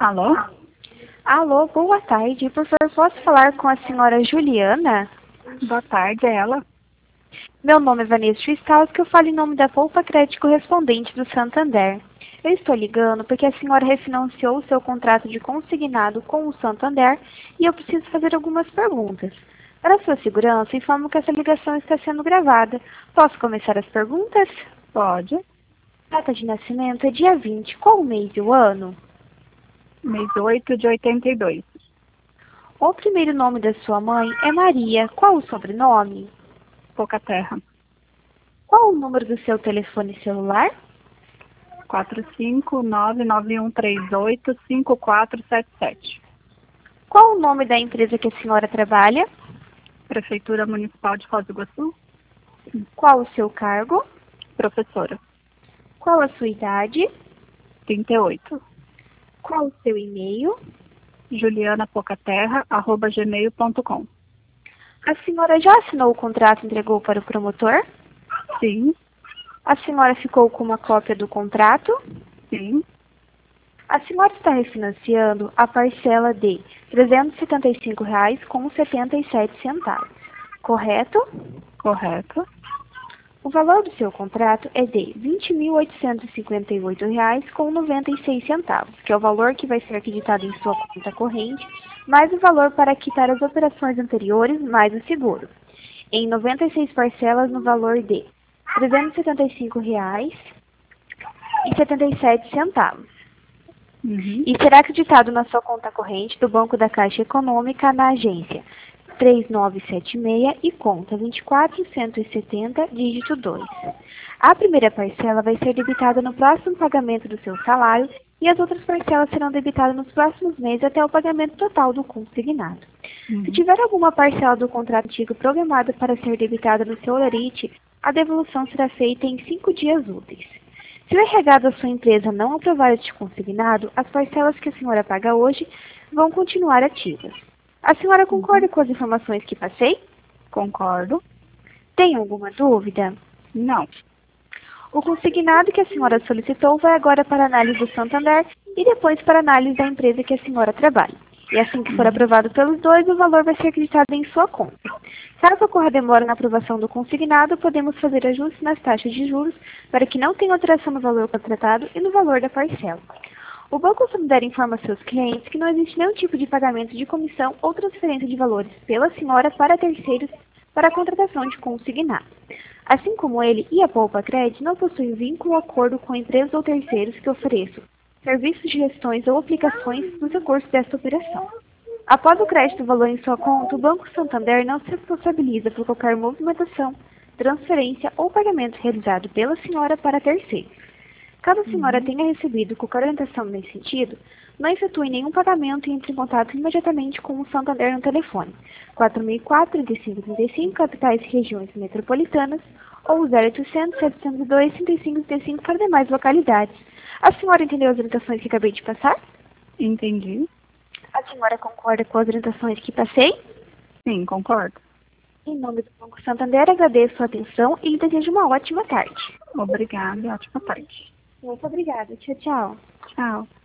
Alô? Alô, boa tarde. Por favor, posso falar com a senhora Juliana? Boa tarde, é ela? Meu nome é Vanessa Fiscal, que eu falo em nome da Poupa Crédito Correspondente do Santander. Eu estou ligando porque a senhora refinanciou o seu contrato de consignado com o Santander e eu preciso fazer algumas perguntas. Para sua segurança, informo que essa ligação está sendo gravada. Posso começar as perguntas? Pode. Data de nascimento é dia 20. Qual o mês e o ano? Mês 8 de 82. O primeiro nome da sua mãe é Maria. Qual o sobrenome? Pouca Terra. Qual o número do seu telefone celular? 45991385477. Qual o nome da empresa que a senhora trabalha? Prefeitura Municipal de Foz do Iguaçu. Qual o seu cargo? Professora. Qual a sua idade? 38. Qual o seu e-mail? julianapoucaterra@gmail.com. A senhora já assinou o contrato e entregou para o promotor? Sim, A senhora ficou com uma cópia do contrato? sim, A senhora está refinanciando a parcela de R$ 375,77, correto? correto. O valor do seu contrato é de R$ 20.858,96, que é o valor que vai ser acreditado em sua conta corrente, mais o valor para quitar as operações anteriores, mais o seguro, em 96 parcelas no valor de R$ 375,77. Uhum. E será acreditado na sua conta corrente do Banco da Caixa Econômica na agência 3976 e conta 24170, dígito 2. A primeira parcela vai ser debitada no próximo pagamento do seu salário e as outras parcelas serão debitadas nos próximos meses até o pagamento total do consignado. Se tiver alguma parcela do contrato antigo programada para ser debitada no seu holerite, a devolução será feita em 5 dias úteis. Se o RH da sua empresa não aprovar este consignado, as parcelas que a senhora paga hoje vão continuar ativas. A senhora concorda com as informações que passei? Concordo. Tem alguma dúvida? Não. O consignado que a senhora solicitou vai agora para análise do Santander e depois para análise da empresa que a senhora trabalha. E assim que for aprovado pelos dois, o valor vai ser acreditado em sua conta. Caso ocorra demora na aprovação do consignado, podemos fazer ajustes nas taxas de juros para que não tenha alteração no valor contratado e no valor da parcela. O Banco Santander informa seus clientes que não existe nenhum tipo de pagamento de comissão ou transferência de valores pela senhora para terceiros para a contratação de consignado. Assim como ele e a Poupa Crédito não possuem vínculo ou acordo com empresas ou terceiros que ofereçam serviços de gestões ou aplicações no recurso desta operação. Após o crédito do valor em sua conta, o Banco Santander não se responsabiliza por qualquer movimentação, transferência ou pagamento realizado pela senhora para terceiros. Caso a senhora tenha recebido qualquer orientação nesse sentido, não efetue nenhum pagamento e entre em contato imediatamente com o Santander no telefone 4004-3535, capitais e regiões metropolitanas, ou 0800-702-3535 para demais localidades. A senhora entendeu as orientações que acabei de passar? Entendi. A senhora concorda com as orientações que passei? Sim, concordo. Em nome do Banco Santander, agradeço a atenção e lhe desejo uma ótima tarde. Obrigada e ótima tarde. Muito obrigada. Tchau, tchau. Tchau.